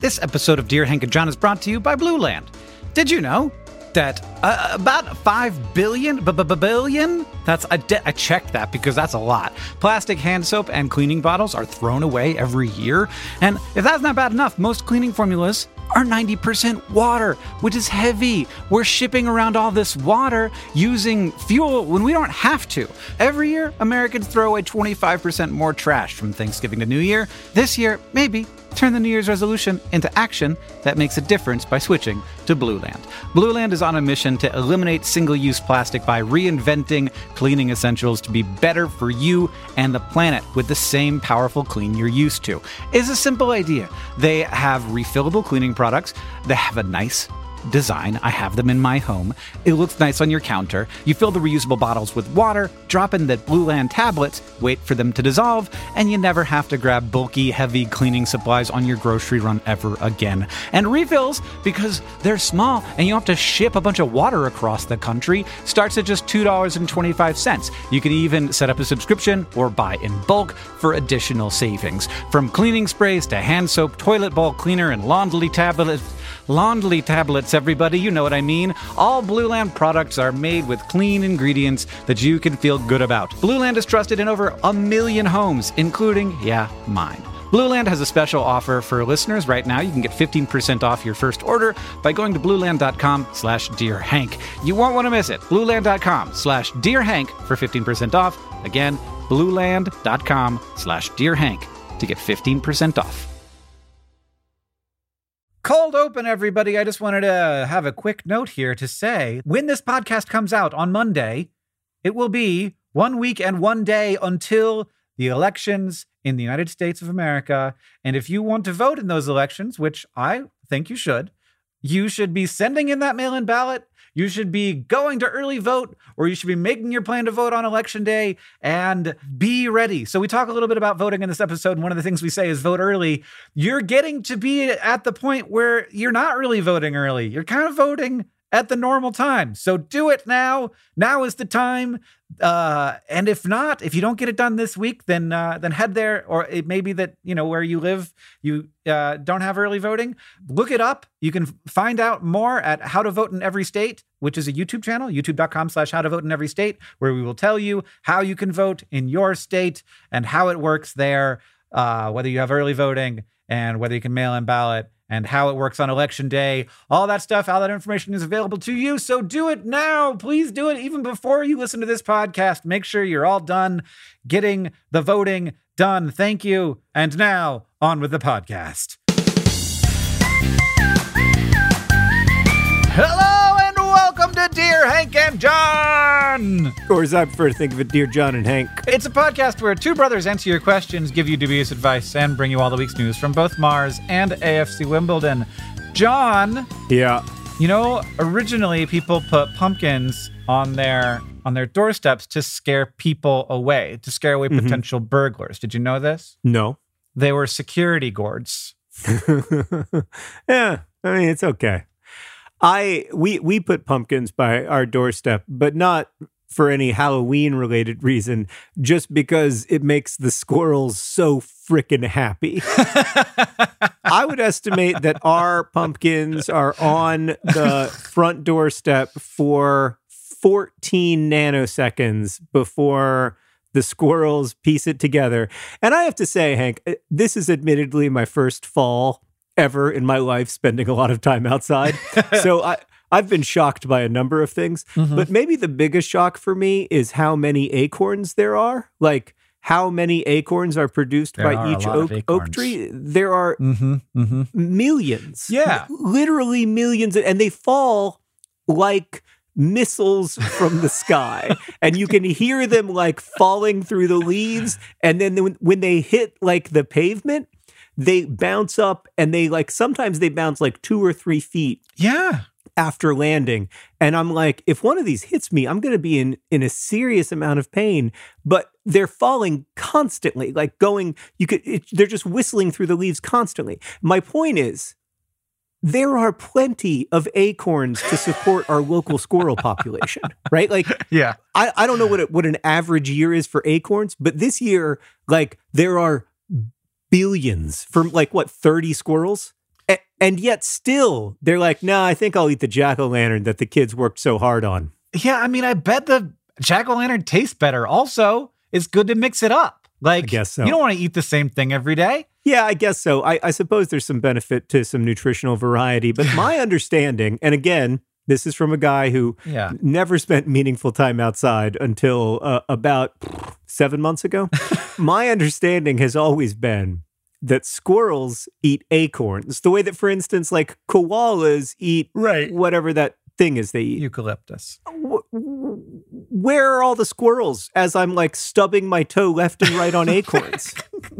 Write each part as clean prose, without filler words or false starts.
This episode of Dear Hank and John is brought to you by Blue Land. Did you know that about 5 billion, I checked that because that's a lot, plastic hand soap and cleaning bottles are thrown away every year? And if that's not bad enough, most cleaning formulas are 90% water, which is heavy. We're shipping around all this water using fuel when we don't have to. Every year, Americans throw away 25% more trash from Thanksgiving to New Year. This year, maybe turn the New Year's resolution into action that makes a difference by switching to Blue Land. Blue Land is on a mission to eliminate single-use plastic by reinventing cleaning essentials to be better for you and the planet with the same powerful clean you're used to. It's a simple idea. They have refillable cleaning products. They have a nice design. I have them in my home. It looks nice on your counter. You fill the reusable bottles with water, drop in the Blue Land tablets, wait for them to dissolve, and you never have to grab bulky, heavy cleaning supplies on your grocery run ever again. And refills, because they're small and you don't have to ship a bunch of water across the country, starts at just $2.25. You can even set up a subscription or buy in bulk for additional savings. From cleaning sprays to hand soap, toilet bowl cleaner, and laundry tablets, everybody, you know what I mean. All Blue Land products are made with clean ingredients that you can feel good about. Blue Land is trusted in over 1 million homes, including, mine. Blue Land has a special offer for listeners right now. You can get 15% off your first order by going to blueland.com/dearhank. You won't want to miss it. blueland.com/dearhank for 15% off. Again, blueland.com/dearhank to get 15% off. Cold open, everybody. I just wanted to have a quick note here to say, when this podcast comes out on Monday, it will be 1 week and 1 day until the elections in the United States of America. And if you want to vote in those elections, which I think you should be sending in that mail-in ballot. You should be going to early vote, or you should be making your plan to vote on election day, and be ready. So we talk a little bit about voting in this episode, and one of the things we say is vote early. You're getting to be at the point where you're not really voting early. You're kind of voting at the normal time. So do it now. Now is the time. And if not, if you don't get it done this week, then head there. Or it may be that, where you live, you don't have early voting. Look it up. You can find out more at How to Vote in Every State, which is a YouTube channel, youtube.com/How to Vote in Every State, where we will tell you how you can vote in your state and how it works there, whether you have early voting and whether you can mail in ballot, and how it works on election day. All that stuff, all that information is available to you. So do it now. Please do it even before you listen to this podcast. Make sure you're all done getting the voting done. Thank you. And now, on with the podcast. Hello and welcome to Dear Hank and John. Or as I prefer to think of it, Dear John and Hank. It's a podcast where two brothers answer your questions, give you dubious advice, and bring you all the week's news from both Mars and AFC Wimbledon. John. Yeah. Originally people put pumpkins on their doorsteps to scare people away, to scare away potential burglars. Did you know this? No. They were security guards. Yeah, I mean, it's okay. We put pumpkins by our doorstep, but not for any Halloween-related reason, just because it makes the squirrels so frickin' happy. I would estimate that our pumpkins are on the front doorstep for 14 nanoseconds before the squirrels piece it together. And I have to say, Hank, this is admittedly my first fall ever in my life spending a lot of time outside. So I've been shocked by a number of things, but maybe the biggest shock for me is how many acorns there are. Like how many acorns are produced by each oak tree. There are millions. Yeah. Literally millions. And they fall like missiles from the sky. And you can hear them like falling through the leaves. And then when they hit like the pavement, they bounce up, and they sometimes they bounce like 2 or 3 feet. Yeah. After landing. And I'm like, if one of these hits me, I'm going to be in a serious amount of pain. But they're falling constantly, they're just whistling through the leaves constantly. My point is, there are plenty of acorns to support our local squirrel population, right? Yeah. I don't know what an average year is for acorns, but this year, there are billions from 30 squirrels. And yet still, they're like, nah, I think I'll eat the jack-o'-lantern that the kids worked so hard on. Yeah, I mean, I bet the jack-o'-lantern tastes better. Also, it's good to mix it up. Like, I guess so. You don't want to eat the same thing every day. Yeah, I guess so. I suppose there's some benefit to some nutritional variety. But my understanding, and again, this is from a guy who never spent meaningful time outside until about 7 months ago. My understanding has always been that squirrels eat acorns, the way that, for instance, like koalas eat whatever that thing is they eat. Eucalyptus. Where are all the squirrels as I'm like stubbing my toe left and right on acorns?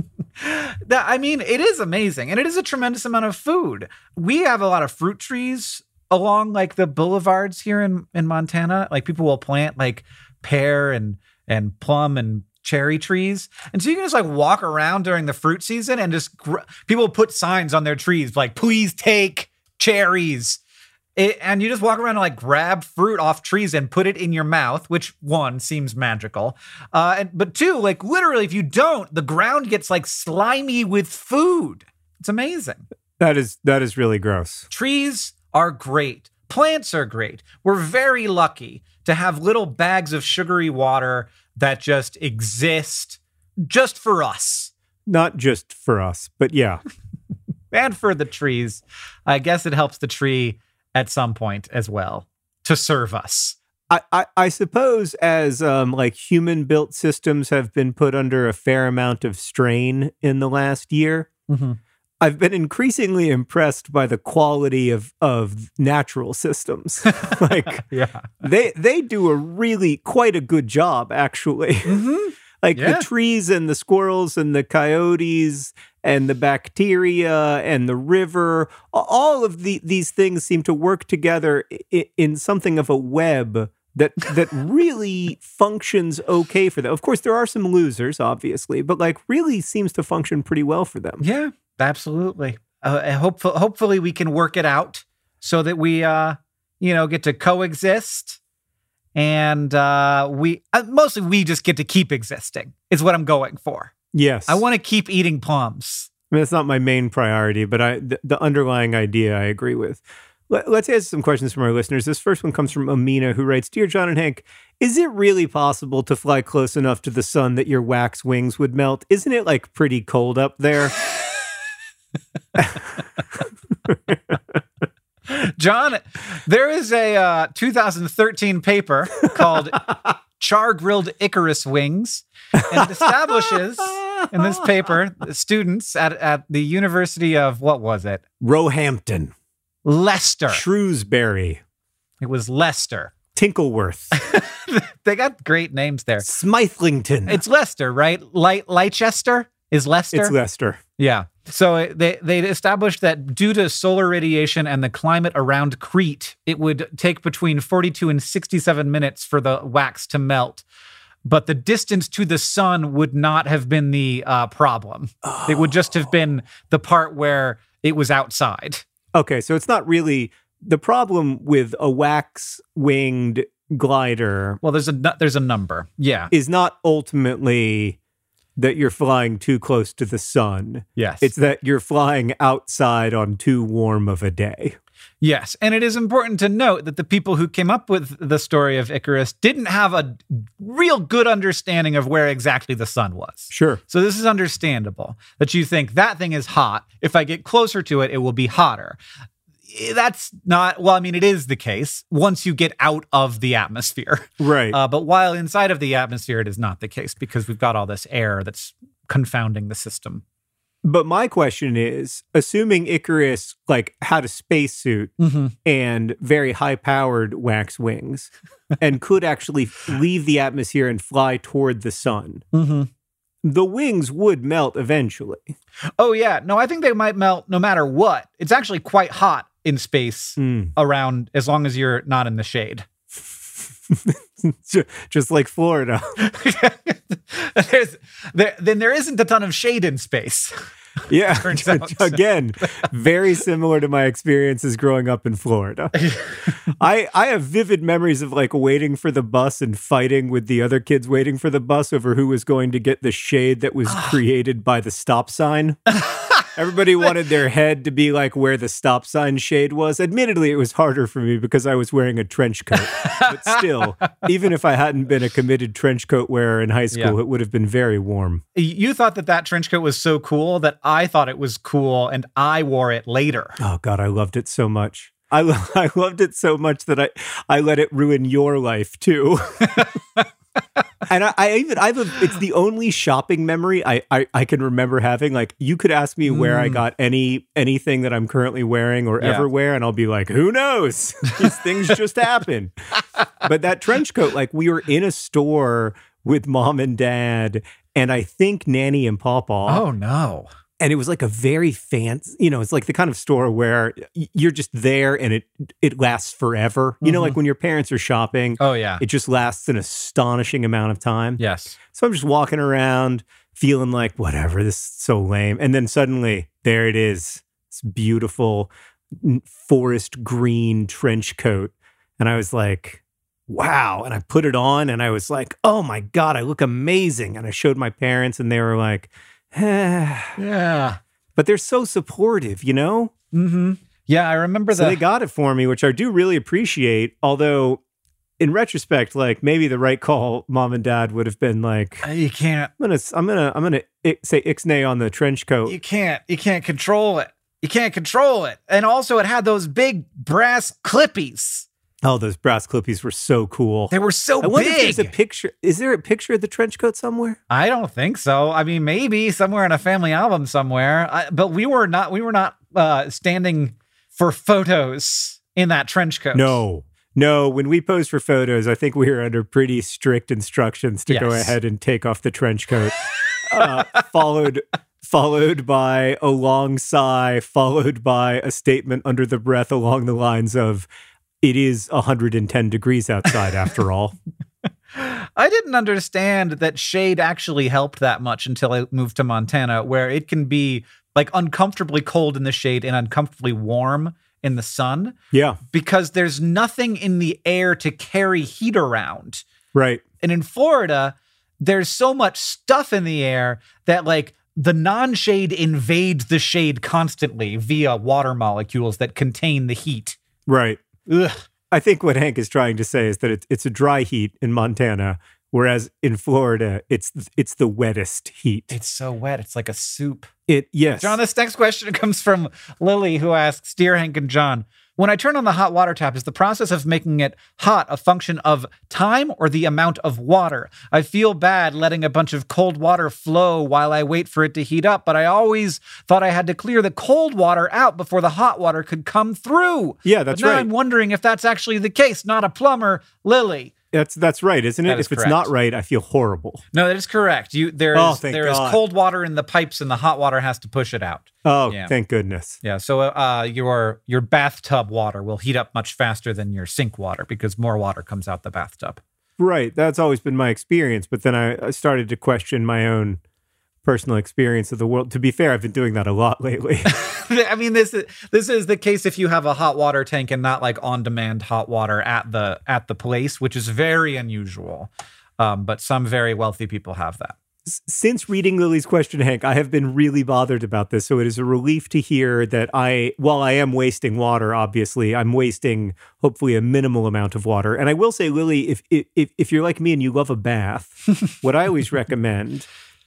I mean, it is amazing. And it is a tremendous amount of food. We have a lot of fruit trees along like the boulevards here in Montana. Like people will plant like pear and plum and cherry trees. And so you can just like walk around during the fruit season and just people put signs on their trees like, please take cherries. And you just walk around and like grab fruit off trees and put it in your mouth, which one seems magical. But two, like literally, if you don't, the ground gets like slimy with food. It's amazing. That is really gross. Trees are great. Plants are great. We're very lucky to have little bags of sugary water that just exist just for us. Not just for us, but yeah. And for the trees. I guess it helps the tree at some point as well to serve us. I suppose as like human built systems have been put under a fair amount of strain in the last year, I've been increasingly impressed by the quality of natural systems. Like they do quite a good job, actually. Like the trees and the squirrels and the coyotes and the bacteria and the river, all of these things seem to work together in something of a web that really functions okay for them. Of course, there are some losers, obviously, but like really seems to function pretty well for them. Yeah, absolutely. Hopefully we can work it out so that we, get to coexist. And we just get to keep existing is what I'm going for. Yes. I want to keep eating plums. I mean, it's not my main priority, but the underlying idea I agree with. Let's answer some questions from our listeners. This first one comes from Amina, who writes, Dear John and Hank, is it really possible to fly close enough to the sun that your wax wings would melt? Isn't it like pretty cold up there? John, there is a 2013 paper called Char-Grilled Icarus Wings, and it establishes in this paper students at the University of, what was it? Roehampton. Leicester. Shrewsbury. It was Leicester. Tinkleworth. They got great names there. Smithlington. It's Leicester, right? Leicester is Leicester? It's Leicester. Yeah. So they established that due to solar radiation and the climate around Crete, it would take between 42 and 67 minutes for the wax to melt. But the distance to the sun would not have been the problem. Oh. It would just have been the part where it was outside. Okay, so it's not really the problem with a wax-winged glider. Well, there's a number. Yeah. Is not ultimately that you're flying too close to the sun. Yes. It's that you're flying outside on too warm of a day. Yes. And it is important to note that the people who came up with the story of Icarus didn't have a real good understanding of where exactly the sun was. Sure. So this is understandable that you think that thing is hot. If I get closer to it, it will be hotter. That's not, well, I mean, it is the case once you get out of the atmosphere. Right. But while inside of the atmosphere, it is not the case because we've got all this air that's confounding the system. But my question is, assuming Icarus like had a spacesuit and very high-powered wax wings and could actually leave the atmosphere and fly toward the sun, the wings would melt eventually. Oh, yeah. No, I think they might melt no matter what. It's actually quite hot in space around, as long as you're not in the shade. Just like Florida. Then there isn't a ton of shade in space. Yeah. Again, very similar to my experiences growing up in Florida. I have vivid memories of like waiting for the bus and fighting with the other kids waiting for the bus over who was going to get the shade that was created by the stop sign. Everybody wanted their head to be like where the stop sign shade was. Admittedly, it was harder for me because I was wearing a trench coat. But still, even if I hadn't been a committed trench coat wearer in high school, it would have been very warm. You thought that trench coat was so cool that I thought it was cool, and I wore it later. Oh, God, I loved it so much. I loved it so much that I let it ruin your life, too. And it's the only shopping memory I can remember having. Like, you could ask me where I got anything that I'm currently wearing or ever wear, and I'll be like, who knows? These things just happen. But that trench coat, like, we were in a store with mom and dad, and I think Nanny and Pawpaw. Oh, no. And it was like a very fancy, it's like the kind of store where you're just there and it lasts forever. You know, like when your parents are shopping. Oh, yeah. It just lasts an astonishing amount of time. Yes. So I'm just walking around feeling like, whatever, this is so lame. And then suddenly, there it is. This beautiful forest green trench coat. And I was like, wow. And I put it on and I was like, oh my God, I look amazing. And I showed my parents and they were like, yeah. But they're so supportive, you know? Mm-hmm. Yeah, I remember that. So they got it for me, which I do really appreciate. Although, in retrospect, like maybe the right call, mom and dad would have been like, you can't. I'm gonna say ixnay on the trench coat. You can't control it. You can't control it. And also, it had those big brass clippies. Oh, those brass clippies were so cool. They were so big. I wonder if there's a picture. Is there a picture of the trench coat somewhere? I don't think so. I mean, maybe somewhere in a family album somewhere. But we were not standing for photos in that trench coat. No. When we posed for photos, I think we were under pretty strict instructions to go ahead and take off the trench coat. Followed by a long sigh, followed by a statement under the breath along the lines of, it is 110 degrees outside, after all. I didn't understand that shade actually helped that much until I moved to Montana, where it can be like uncomfortably cold in the shade and uncomfortably warm in the sun. Yeah. Because there's nothing in the air to carry heat around. Right. And in Florida, there's so much stuff in the air that like the non-shade invades the shade constantly via water molecules that contain the heat. Right. Ugh. I think what Hank is trying to say is that it's a dry heat in Montana, whereas in Florida, it's the wettest heat. It's so wet. It's like a soup. Yes. John, this next question comes from Lily, who asks, Dear Hank and John, when I turn on the hot water tap, is the process of making it hot a function of time or the amount of water? I feel bad letting a bunch of cold water flow while I wait for it to heat up, but I always thought I had to clear the cold water out before the hot water could come through. Yeah, that's but now right. I'm wondering if that's actually the case. Not a plumber, Lily. That's right, isn't it? That is if it's correct. not right, I feel horrible. No, that is correct. There is cold water in the pipes, and the hot water has to push it out. Oh, thank goodness. Yeah, so your bathtub water will heat up much faster than your sink water because more water comes out the bathtub. Right, that's always been my experience. But then I started to question my own personal experience of the world. To be fair, I've been doing that a lot lately. I mean, this is the case if you have a hot water tank and not like on-demand hot water at the place, which is very unusual. But some very wealthy people have that. Since reading Lily's question, Hank, I have been really bothered about this. So it is a relief to hear that while I am wasting water, obviously, I'm wasting hopefully a minimal amount of water. And I will say, Lily, if you're like me and you love a bath, what I always recommend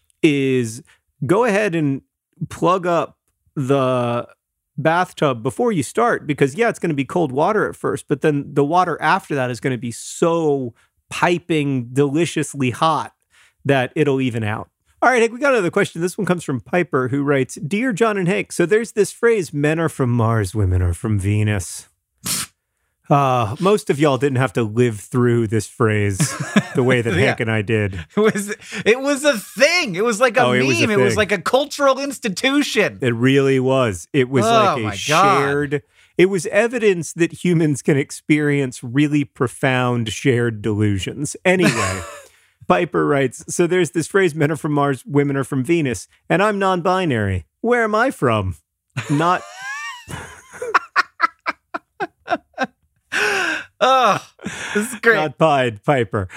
is go ahead and plug up the bathtub before you start, because it's going to be cold water at first, but then the water after that is going to be so piping deliciously hot that it'll even out. All right, Hank, we got another question. This one comes from Piper, who writes, Dear John and Hank, so there's this phrase, men are from Mars, women are from Venus. Most of y'all didn't have to live through this phrase the way that Hank and I did. It was a thing. It was like a meme. It was like a cultural institution. It really was. It was like a shared... It was evidence that humans can experience really profound shared delusions. Anyway, Piper writes, so there's this phrase, men are from Mars, women are from Venus, and I'm non-binary. Where am I from? Not... Oh, this is great. Not Pied Piper.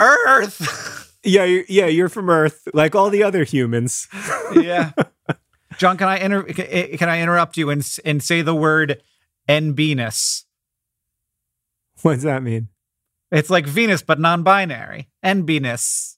Earth. Yeah, you're from Earth, like all the other humans. Yeah. John, can I interrupt you and say the word NBness? What does that mean? It's like Venus, but non-binary. NBness.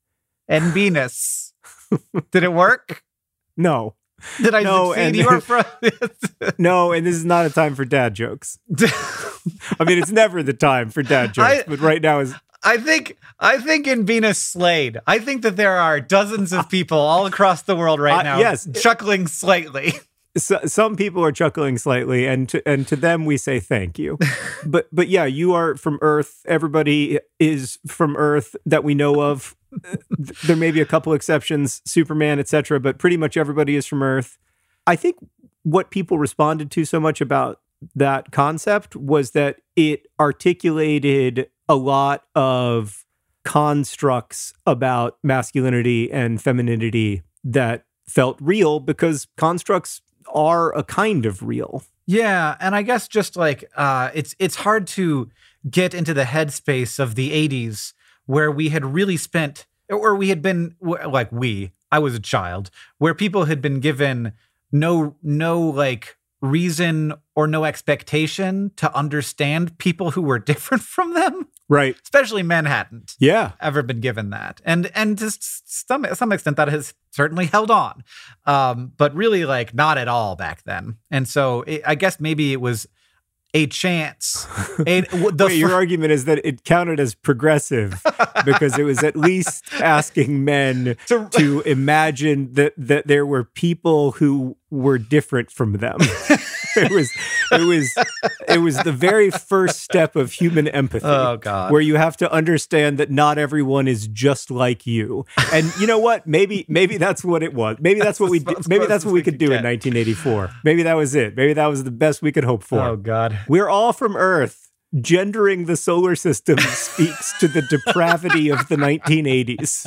NBness. Did it work? No. Did I succeed? You are from... No, and this is not a time for dad jokes. I mean, it's never the time for dad jokes, but right now is... I think in Venus slayed. I think that there are dozens of people all across the world right now chuckling slightly. So, some people are chuckling slightly, and to them we say thank you. But yeah, you are from Earth. Everybody is from Earth that we know of. There may be a couple exceptions, Superman, etc., but pretty much everybody is from Earth. I think what people responded to so much about that concept was that it articulated a lot of constructs about masculinity and femininity that felt real, because constructs are a kind of real. Yeah, and I guess just like it's hard to get into the headspace of the 80s where we had really spent, or we had been like I was a child, where people had been given no like reason or no expectation to understand people who were different from them. Right. Especially men hadn't ever been given that. And to some extent that has certainly held on. But really like not at all back then. And so I guess maybe it was a chance. Your argument is that it counted as progressive because it was at least asking men to imagine that there were people who were different from them. It was the very first step of human empathy. Oh, God. Where you have to understand that not everyone is just like you. And you know what? Maybe that's what it was. Maybe that's what we did. Maybe that's what we could do in 1984. Maybe that was it. Maybe that was the best we could hope for. Oh, God. We're all from Earth. Gendering the solar system speaks to the depravity of the 1980s.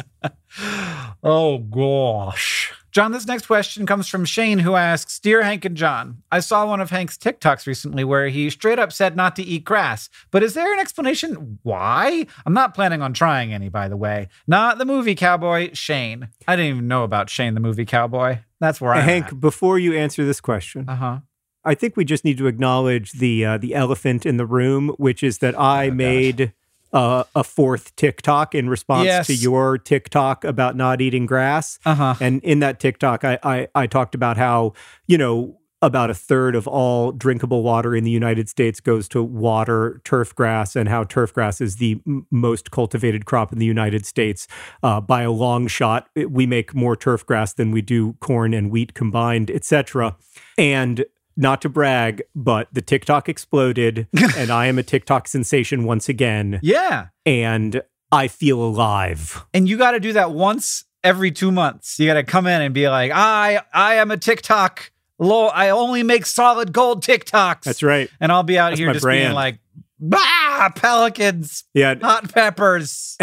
Oh, gosh. John, this next question comes from Shane, who asks, Dear Hank and John, I saw one of Hank's TikToks recently where he straight up said not to eat grass. But is there an explanation why? I'm not planning on trying any, by the way. Not the movie cowboy, Shane. I didn't even know about Shane, the movie cowboy. That's where I'm Hank, at. Before you answer this question, I think we just need to acknowledge the elephant in the room, which is that I made a fourth TikTok in response to your TikTok about not eating grass. And in that TikTok, I talked about how, about a third of all drinkable water in the United States goes to water turf grass, and how turf grass is the most cultivated crop in the United States by a long shot. We make more turf grass than we do corn and wheat combined, etc. And not to brag, but the TikTok exploded, and I am a TikTok sensation once again. Yeah. And I feel alive. And you got to do that once every 2 months. You got to come in and be like, I am a TikTok. I only make solid gold TikToks. That's right. And I'll be out here just being like, bah, pelicans, hot peppers.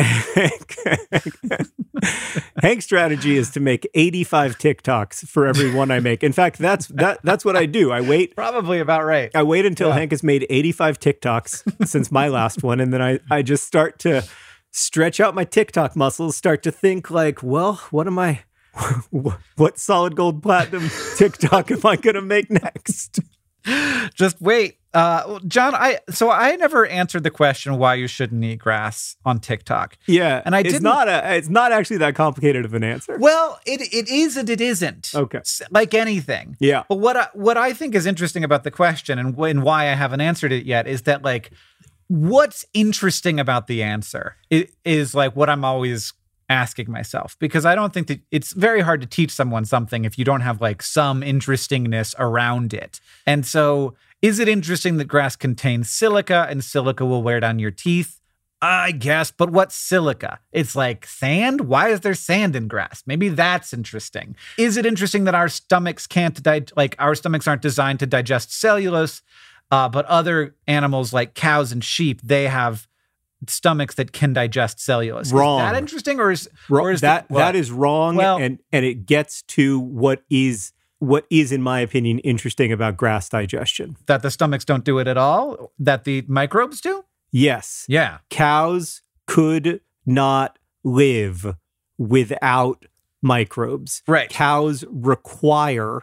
Hank's strategy is to make 85 TikToks for every one I make. In fact, that's what I do. I wait. Probably about right. I wait until Hank has made 85 TikToks since my last one. And then I just start to stretch out my TikTok muscles, start to think like, well, what solid gold platinum TikTok am I going to make next? Just wait. John, I never answered the question why you shouldn't eat grass on TikTok. Yeah. And it's not actually that complicated of an answer. Well, it is and it isn't. Okay. Like anything. Yeah. But what I think is interesting about the question and why I haven't answered it yet is that like what's interesting about the answer is like what I'm always asking myself, because I don't think that it's very hard to teach someone something if you don't have like some interestingness around it. And so is it interesting that grass contains silica and silica will wear down your teeth? I guess, but what's silica? It's like sand? Why is there sand in grass? Maybe that's interesting. Is it interesting that our stomachs our stomachs aren't designed to digest cellulose, but other animals like cows and sheep, they have stomachs that can digest cellulose? Wrong. Is that interesting, or is that is wrong? Well, and it gets to what is, in my opinion, interesting about grass digestion. That the stomachs don't do it at all? That the microbes do? Yes. Yeah. Cows could not live without microbes. Right. Cows require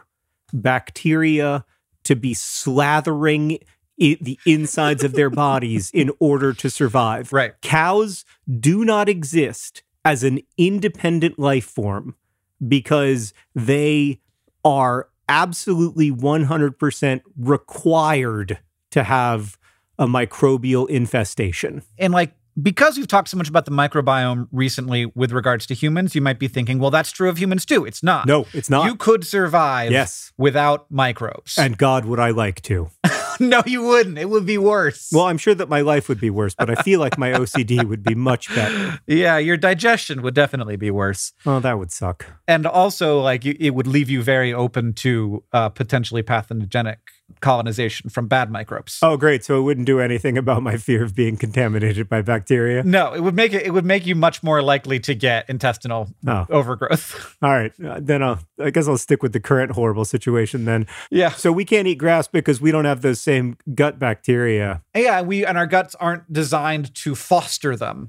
bacteria to be slathering the insides of their bodies in order to survive. Right. Cows do not exist as an independent life form because they are absolutely 100% required to have a microbial infestation. And like, because we've talked so much about the microbiome recently with regards to humans, you might be thinking, well, that's true of humans too. It's not. No, it's not. You could survive Yes. without microbes. And God, would I like to. No, you wouldn't. It would be worse. Well, I'm sure that my life would be worse, but I feel like my OCD would be much better. Yeah, your digestion would definitely be worse. Oh, that would suck. And also, like, it would leave you very open to potentially pathogenic colonization from bad microbes. Oh, great. So it wouldn't do anything about my fear of being contaminated by bacteria? No, it would make you much more likely to get intestinal overgrowth. All right. Then I guess I'll stick with the current horrible situation then. Yeah. So we can't eat grass because we don't have those same gut bacteria. Yeah, and our guts aren't designed to foster them.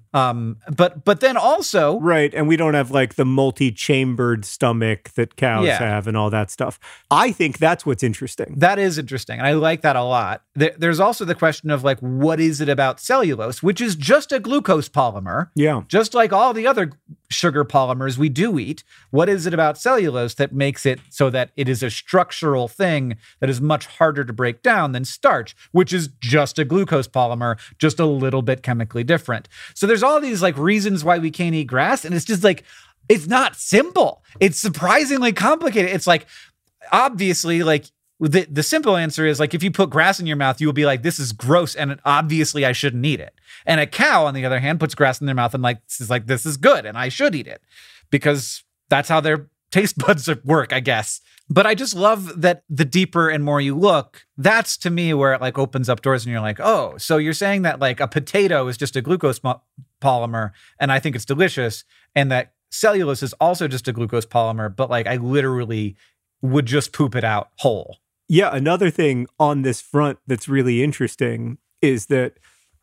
But then also... Right, and we don't have like the multi-chambered stomach that cows have and all that stuff. I think that's what's interesting. That is interesting, and I like that a lot. There's also the question of like, what is it about cellulose, which is just a glucose polymer? Yeah. Just like all the other sugar polymers we do eat. What is it about cellulose that makes it so that it is a structural thing that is much harder to break down than starch, which is just a glucose polymer, just a little bit chemically different? So there's all these like reasons why we can't eat grass, and it's just like, it's not simple. It's surprisingly complicated. It's like, obviously, like, the simple answer is like, if you put grass in your mouth, you will be like, this is gross, and obviously I shouldn't eat it. And a cow, on the other hand, puts grass in their mouth and like, this is good, and I should eat it because that's how their taste buds work, I guess. But I just love that the deeper and more you look, that's to me where it like opens up doors, and you're like, oh, so you're saying that like a potato is just a glucose polymer, and I think it's delicious, and that cellulose is also just a glucose polymer, but like I literally would just poop it out whole. Yeah, another thing on this front that's really interesting is that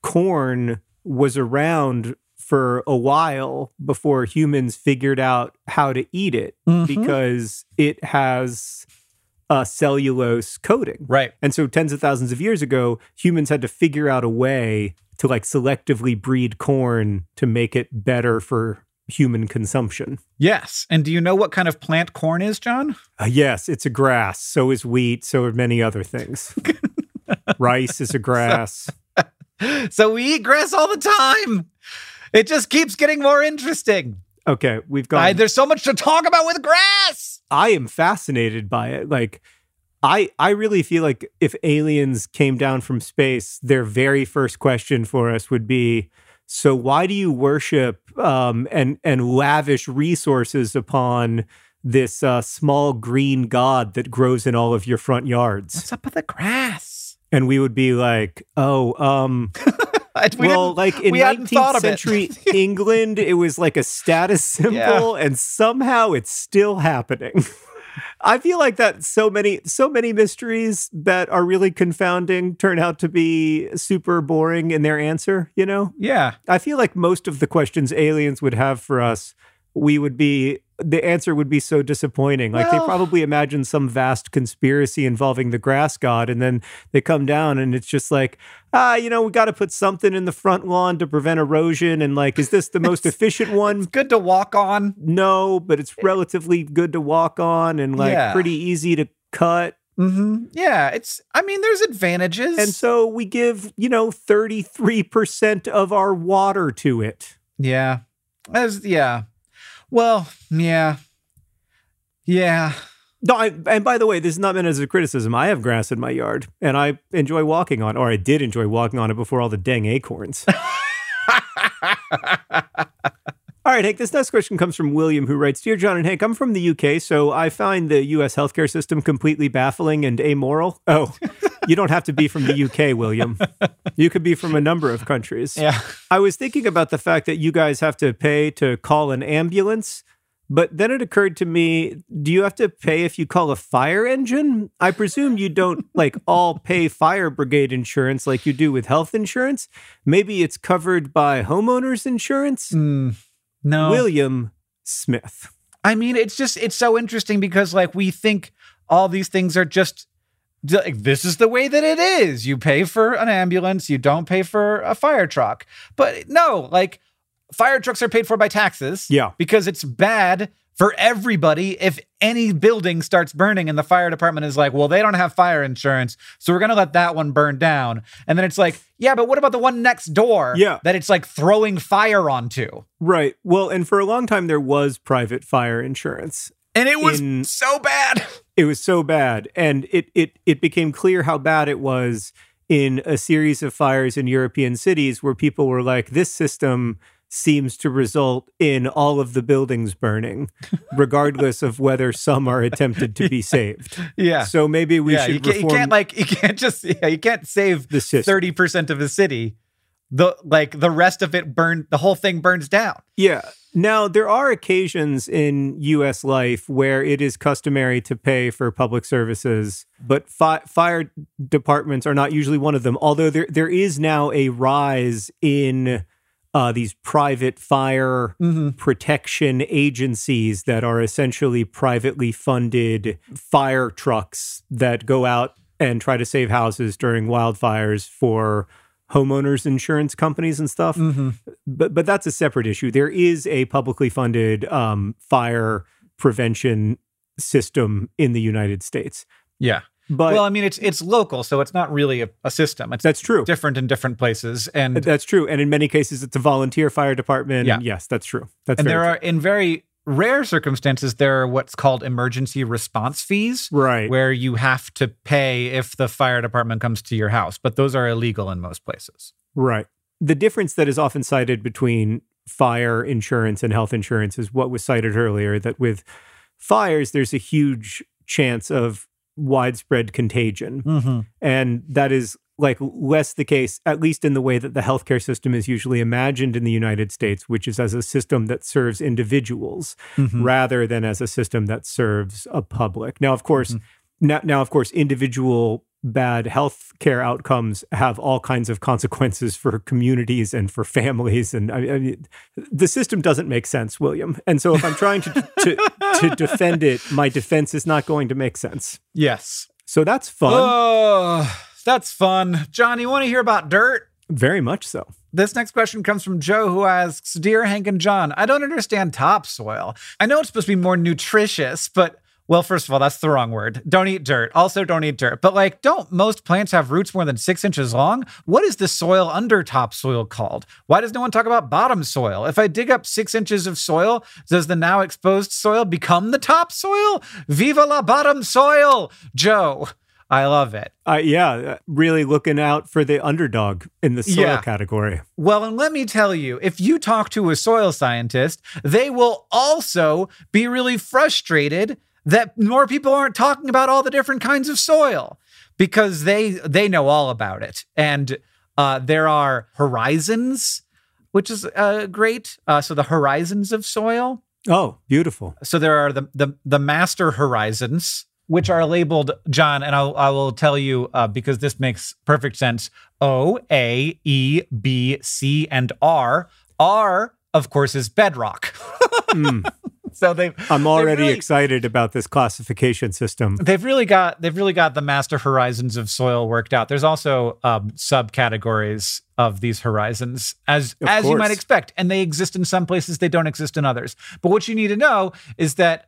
corn was around for a while before humans figured out how to eat it because it has a cellulose coating. Right. And so tens of thousands of years ago, humans had to figure out a way to like selectively breed corn to make it better for human consumption. Yes. And do you know what kind of plant corn is, John? Yes, it's a grass. So is wheat. So are many other things. Rice is a grass. So we eat grass all the time. It just keeps getting more interesting. Okay, we've got... There's so much to talk about with grass. I am fascinated by it. Like, I really feel like if aliens came down from space, their very first question for us would be, so why do you worship and lavish resources upon this small green god that grows in all of your front yards? What's up with the grass? And we would be like, well, like in 19th century England, it was like a status symbol, and somehow it's still happening. I feel like that so many mysteries that are really confounding turn out to be super boring in their answer, you know? Yeah. I feel like most of the questions aliens would have for us, the answer would be so disappointing. Like, they probably imagine some vast conspiracy involving the grass god, and then they come down and it's just like, we got to put something in the front lawn to prevent erosion. And like, is this the most efficient one? It's good to walk on. No, but it's relatively good to walk on and like pretty easy to cut. Mm-hmm. Yeah, there's advantages. And so we give, 33% of our water to it. Yeah. Well, yeah. Yeah. No, and by the way, this is not meant as a criticism. I have grass in my yard, and I enjoy walking on, or I did enjoy walking on it before all the dang acorns. All right, Hank, this next question comes from William, who writes, Dear John and Hank, I'm from the UK, so I find the US healthcare system completely baffling and amoral. Oh, you don't have to be from the UK, William. You could be from a number of countries. Yeah. I was thinking about the fact that you guys have to pay to call an ambulance, but then it occurred to me, do you have to pay if you call a fire engine? I presume you don't all pay fire brigade insurance like you do with health insurance. Maybe it's covered by homeowners insurance? No. William Smith. I mean, it's so interesting because like we think all these things are just like, this is the way that it is. You pay for an ambulance, you don't pay for a fire truck. But no, like fire trucks are paid for by taxes. Yeah. Because it's bad for everybody if any building starts burning and the fire department is like, well, they don't have fire insurance, so we're going to let that one burn down. And then it's like, yeah, but what about the one next door that it's like throwing fire onto? Right. Well, and for a long time, there was private fire insurance. And it was so bad. It was so bad. And it became clear how bad it was in a series of fires in European cities where people were like, this system seems to result in all of the buildings burning, regardless of whether some are attempted to be saved. Yeah. So maybe we should reform. You can't save the system. 30% of the city. The rest of it the whole thing burns down. Yeah. Now, there are occasions in U.S. life where it is customary to pay for public services, but fire departments are not usually one of them, although there is now a rise in these private fire protection agencies that are essentially privately funded fire trucks that go out and try to save houses during wildfires for homeowners insurance companies and stuff. But that's a separate issue. There is a publicly funded fire prevention system in the United States. Yeah. But, well, I mean, it's local, so it's not really a system. That's true. Different in different places. And that's true. And in many cases, it's a volunteer fire department. Yeah. And yes, that's true. And there are, in very rare circumstances, there are what's called emergency response fees. Right. Where you have to pay if the fire department comes to your house. But those are illegal in most places. Right. The difference that is often cited between fire insurance and health insurance is what was cited earlier, that with fires, there's a huge chance of widespread contagion. And that is like less the case, at least in the way that the healthcare system is usually imagined in the United States, which is as a system that serves individuals rather than as a system that serves a public. Now, of course, individual bad healthcare outcomes have all kinds of consequences for communities and for families. And I mean, the system doesn't make sense, William. And so if I'm trying to defend it, my defense is not going to make sense. Yes. So that's fun. Oh, that's fun. John, you want to hear about dirt? Very much so. This next question comes from Joe, who asks, Dear Hank and John, I don't understand topsoil. I know it's supposed to be more nutritious, but well, first of all, that's the wrong word. Don't eat dirt. Also, don't eat dirt. But like, don't most plants have roots more than 6 inches long? What is the soil under topsoil called? Why does no one talk about bottom soil? If I dig up 6 inches of soil, does the now exposed soil become the topsoil? Viva la bottom soil, Joe. I love it. Really looking out for the underdog in the soil category. Well, and let me tell you, if you talk to a soil scientist, they will also be really frustrated that more people aren't talking about all the different kinds of soil because they know all about it. And there are horizons, which is great. So the horizons of soil. Oh, beautiful. So there are the master horizons, which are labeled, John, and I will tell you because this makes perfect sense, O, A, E, B, C, and R. R, of course, is bedrock. So I'm already excited about this classification system. They've really got the master horizons of soil worked out. There's also subcategories of these horizons, as you might expect, and they exist in some places, they don't exist in others. But what you need to know is that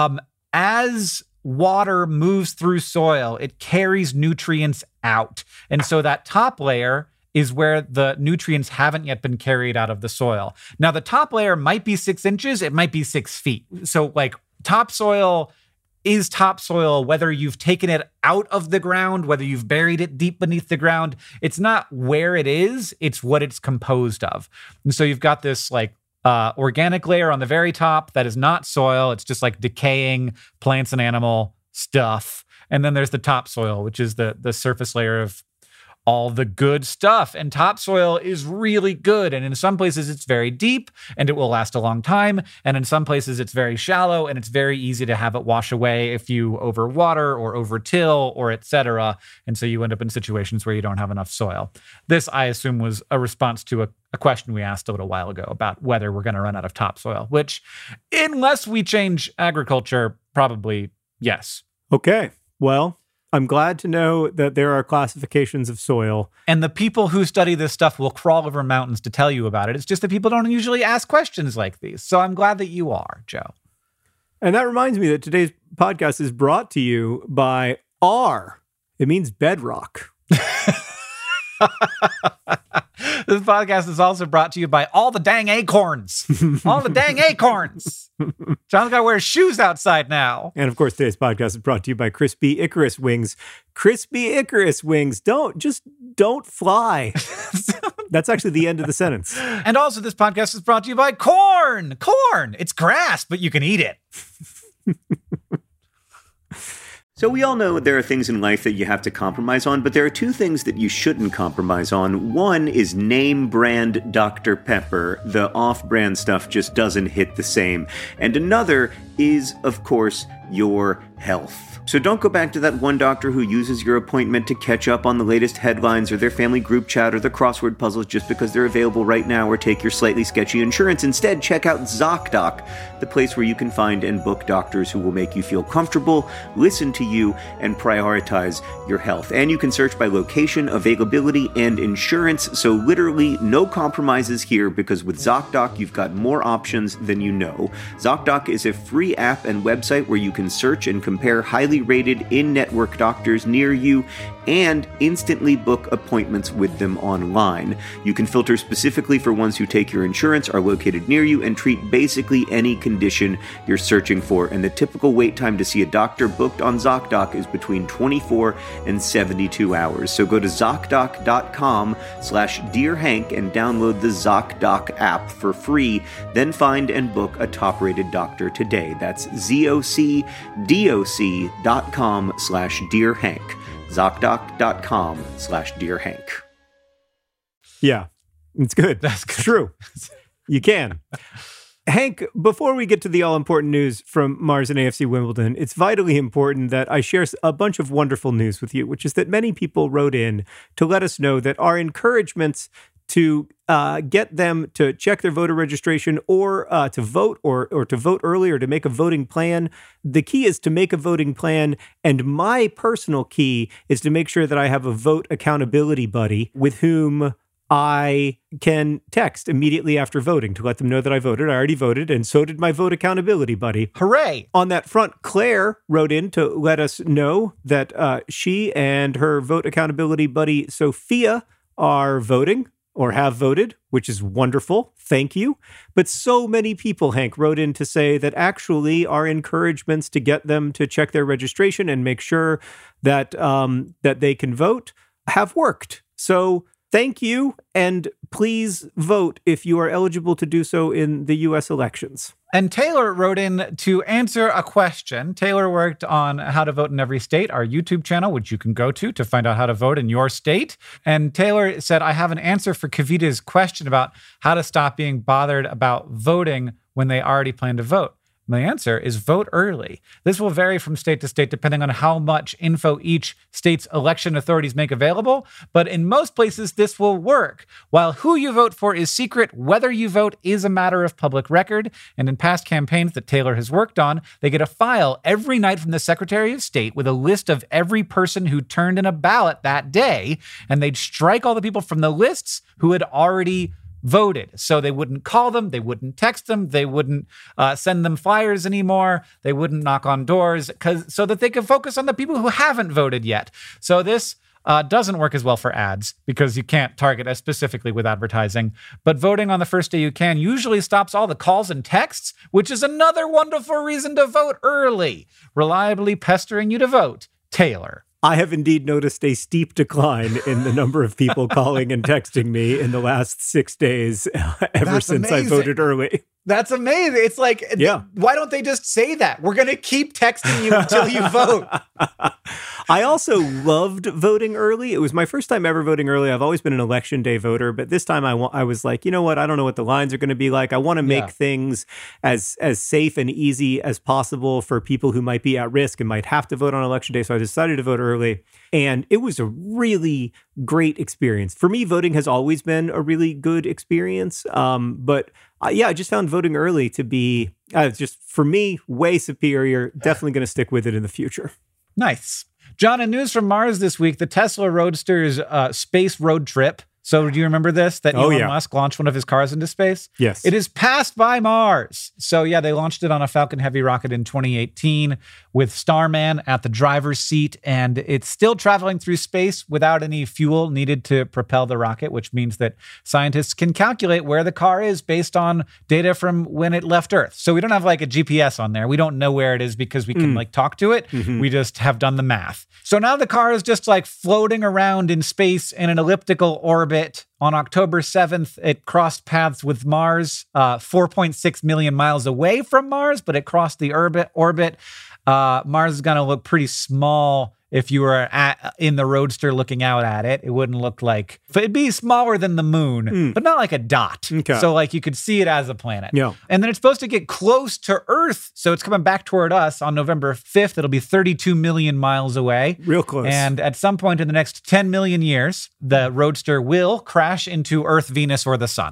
as water moves through soil, it carries nutrients out, and so that top layer is where the nutrients haven't yet been carried out of the soil. Now, the top layer might be 6 inches, it might be 6 feet. So like topsoil is topsoil, whether you've taken it out of the ground, whether you've buried it deep beneath the ground. It's not where it is, it's what it's composed of. And so you've got this like organic layer on the very top that is not soil. It's just like decaying plants and animal stuff. And then there's the topsoil, which is the surface layer of all the good stuff. And topsoil is really good. And in some places it's very deep and it will last a long time. And in some places it's very shallow and it's very easy to have it wash away if you overwater or overtill or etc. And so you end up in situations where you don't have enough soil. This, I assume, was a response to a question we asked a little while ago about whether we're going to run out of topsoil, which, unless we change agriculture, probably yes. Okay. Well, I'm glad to know that there are classifications of soil. And the people who study this stuff will crawl over mountains to tell you about it. It's just that people don't usually ask questions like these. So I'm glad that you are, Joe. And that reminds me that today's podcast is brought to you by R. It means bedrock. This podcast is also brought to you by all the dang acorns. All the dang acorns. John's got to wear shoes outside now. And of course, today's podcast is brought to you by Crispy Icarus Wings. Crispy Icarus Wings. Don't fly. That's actually the end of the sentence. And also, this podcast is brought to you by corn. Corn. It's grass, but you can eat it. So we all know there are things in life that you have to compromise on, but there are two things that you shouldn't compromise on. One is name brand Dr. Pepper. The off-brand stuff just doesn't hit the same. And another is, of course, your health. So don't go back to that one doctor who uses your appointment to catch up on the latest headlines or their family group chat or the crossword puzzles just because they're available right now, or take your slightly sketchy insurance. Instead, check out ZocDoc, the place where you can find and book doctors who will make you feel comfortable, listen to you, and prioritize your health. And you can search by location, availability, and insurance. So literally no compromises here, because with ZocDoc, you've got more options than you know. ZocDoc is a free app and website where you can search and compare highly rated in-network doctors near you and instantly book appointments with them online. You can filter specifically for ones who take your insurance, are located near you, and treat basically any condition you're searching for. And the typical wait time to see a doctor booked on ZocDoc is between 24 and 72 hours. So go to ZocDoc.com/DearHank and download the ZocDoc app for free. Then find and book a top-rated doctor today. That's ZocDoc.com/DearHank. ZocDoc.com/DearHank. Yeah, it's good. That's good. It's true. You can. Hank, before we get to the all-important news from Mars and AFC Wimbledon, it's vitally important that I share a bunch of wonderful news with you, which is that many people wrote in to let us know that our encouragements to get them to check their voter registration or to vote or to vote early or to make a voting plan. The key is to make a voting plan. And my personal key is to make sure that I have a vote accountability buddy with whom I can text immediately after voting to let them know that I voted. I already voted, and so did my vote accountability buddy. Hooray! On that front, Claire wrote in to let us know that she and her vote accountability buddy, Sophia, are voting or have voted, which is wonderful. Thank you. But so many people, Hank, wrote in to say that actually our encouragements to get them to check their registration and make sure that that they can vote have worked. So thank you, and please vote if you are eligible to do so in the U.S. elections. And Taylor wrote in to answer a question. Taylor worked on How to Vote in Every State, our YouTube channel, which you can go to find out how to vote in your state. And Taylor said, I have an answer for Kavita's question about how to stop being bothered about voting when they already plan to vote. The answer is vote early. This will vary from state to state depending on how much info each state's election authorities make available, but in most places this will work. While who you vote for is secret, whether you vote is a matter of public record, and in past campaigns that Taylor has worked on, they get a file every night from the Secretary of State with a list of every person who turned in a ballot that day, and they'd strike all the people from the lists who had already voted. So they wouldn't call them, they wouldn't text them, they wouldn't send them flyers anymore, they wouldn't knock on doors, so that they could focus on the people who haven't voted yet. So this doesn't work as well for ads because you can't target as specifically with advertising. But voting on the first day you can usually stops all the calls and texts, which is another wonderful reason to vote early. Reliably pestering you to vote, Taylor. I have indeed noticed a steep decline in the number of people calling and texting me in the last 6 days ever since I voted early. That's amazing. It's like, why don't they just say that? We're going to keep texting you until you vote. I also loved voting early. It was my first time ever voting early. I've always been an election day voter, but this time I was like, you know what? I don't know what the lines are going to be like. I want to make things as safe and easy as possible for people who might be at risk and might have to vote on election day. So I decided to vote early. And it was a really great experience. For me, voting has always been a really good experience. But I just found voting early to be, just for me, way superior. Definitely going to stick with it in the future. Nice. John, in news from Mars this week, the Tesla Roadster's space road trip. So do you remember this? That Elon Musk launched one of his cars into space? Yes. It is passed by Mars. So yeah, they launched it on a Falcon Heavy rocket in 2018 with Starman at the driver's seat. And it's still traveling through space without any fuel needed to propel the rocket, which means that scientists can calculate where the car is based on data from when it left Earth. So we don't have like a GPS on there. We don't know where it is because we can like talk to it. Mm-hmm. We just have done the math. So now the car is just like floating around in space in an elliptical orbit. On October 7th, it crossed paths with Mars, 4.6 million miles away from Mars, but it crossed the orbit. Mars is going to look pretty small if you were in the Roadster looking out at it. It wouldn't look like... It'd be smaller than the moon, but not like a dot. Okay. So like you could see it as a planet. Yeah. And then it's supposed to get close to Earth, so it's coming back toward us on November 5th. It'll be 32 million miles away. Real close. And at some point in the next 10 million years, the Roadster will crash into Earth, Venus, or the Sun.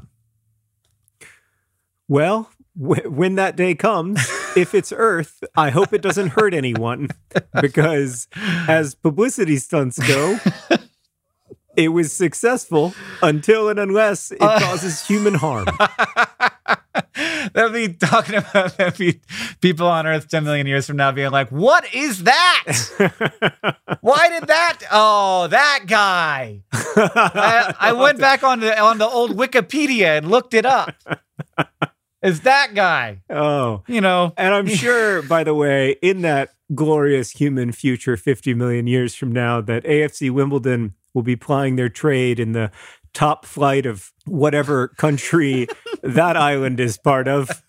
Well... when that day comes, if it's Earth, I hope it doesn't hurt anyone, because as publicity stunts go, it was successful until and unless it causes human harm. They'll be talking about people on Earth 10 million years from now being like, what is that? Why did that? Oh, that guy. I went back on the old Wikipedia and looked it up. Is that guy. Oh. You know. And I'm sure, by the way, in that glorious human future 50 million years from now, that AFC Wimbledon will be plying their trade in the top flight of whatever country that island is part of.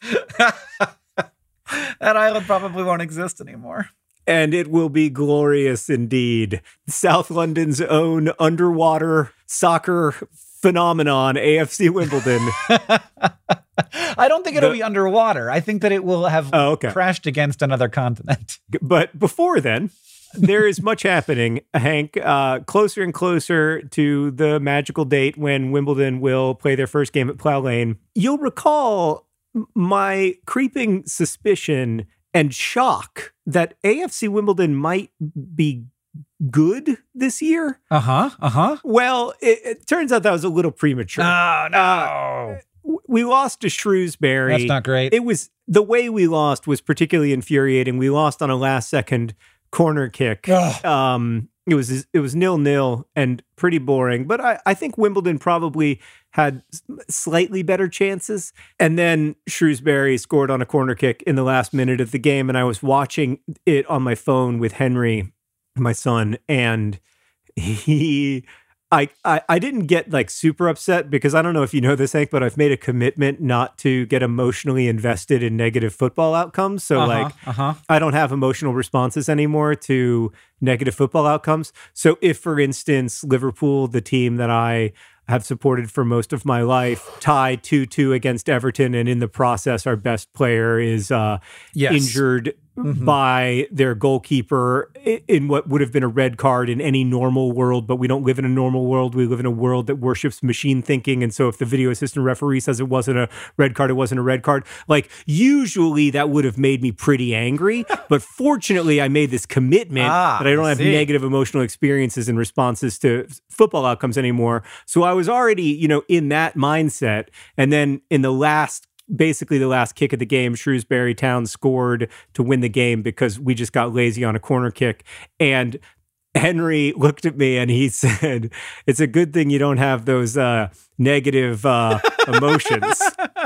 That island probably won't exist anymore. And it will be glorious indeed. South London's own underwater soccer phenomenon, AFC Wimbledon. I don't think it'll be underwater. I think that it will have crashed against another continent. But before then, there is much happening, Hank. Closer and closer to the magical date when Wimbledon will play their first game at Plough Lane. You'll recall my creeping suspicion and shock that AFC Wimbledon might be good this year. Well, it turns out that was a little premature. Oh, no. We lost to Shrewsbury. That's not great. It was the way we lost was particularly infuriating. We lost on a last-second corner kick. It was 0-0 and pretty boring. But I think Wimbledon probably had slightly better chances. And then Shrewsbury scored on a corner kick in the last minute of the game, and I was watching it on my phone with Henry, my son, and I didn't get like super upset because I don't know if you know this, Hank, but I've made a commitment not to get emotionally invested in negative football outcomes. So I don't have emotional responses anymore to negative football outcomes. So if, for instance, Liverpool, the team that I have supported for most of my life, tie 2-2 against Everton, and in the process, our best player is injured by their goalkeeper in what would have been a red card in any normal world, but we don't live in a normal world. We live in a world that worships machine thinking. And so if the video assistant referee says it wasn't a red card, it wasn't a red card. Like, usually that would have made me pretty angry. But fortunately, I made this commitment that I don't have negative emotional experiences and responses to football outcomes anymore. So I was already, in that mindset. And then in basically the last kick of the game, Shrewsbury Town scored to win the game because we just got lazy on a corner kick. And Henry looked at me and he said, "It's a good thing you don't have those negative emotions."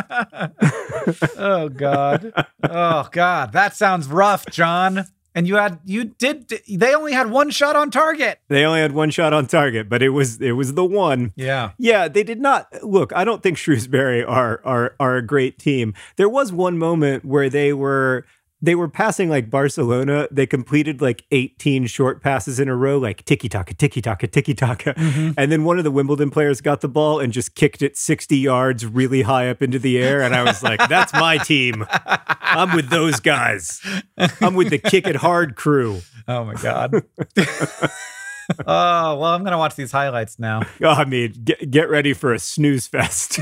Oh, God. That sounds rough, John. And they only had one shot on target. They only had one shot on target, but it was the one. Yeah. Yeah, they did not look. I don't think Shrewsbury are a great team. There was one moment where they were they were passing like Barcelona. They completed like 18 short passes in a row, like tiki-taka, tiki-taka, tiki-taka. And then one of the Wimbledon players got the ball and just kicked it 60 yards really high up into the air. And I was like, that's my team. I'm with those guys. I'm with the kick it hard crew. Oh, my God. Oh, well, I'm going to watch these highlights now. Oh, I mean, get ready for a snooze fest.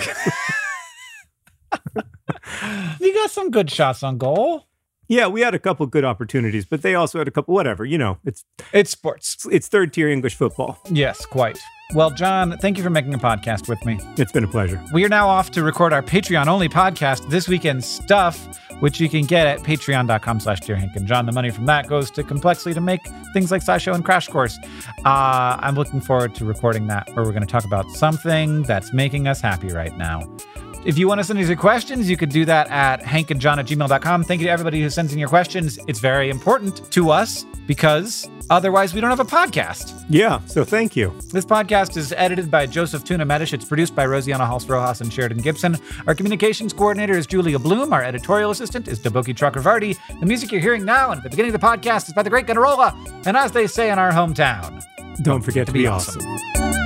You got some good shots on goal. Yeah, we had a couple good opportunities, but they also had a couple, whatever, It's sports. It's third tier English football. Yes, quite. Well, John, thank you for making a podcast with me. It's been a pleasure. We are now off to record our Patreon-only podcast, This Weekend Stuff, which you can get at patreon.com/Dear Hank and John. The money from that goes to Complexly to make things like SciShow and Crash Course. I'm looking forward to recording that, where we're going to talk about something that's making us happy right now. If you want to send us your questions, you could do that at hankandjohn@gmail.com. Thank you to everybody who sends in your questions. It's very important to us because otherwise we don't have a podcast. Yeah, so thank you. This podcast is edited by Joseph Tuna Medish. It's produced by Rosianna Halse-Rojas and Sheridan Gibson. Our communications coordinator is Julia Bloom. Our editorial assistant is Deboki Chakravarti. The music you're hearing now and at the beginning of the podcast is by the great Gunnarolla. And as they say in our hometown, don't forget to be awesome.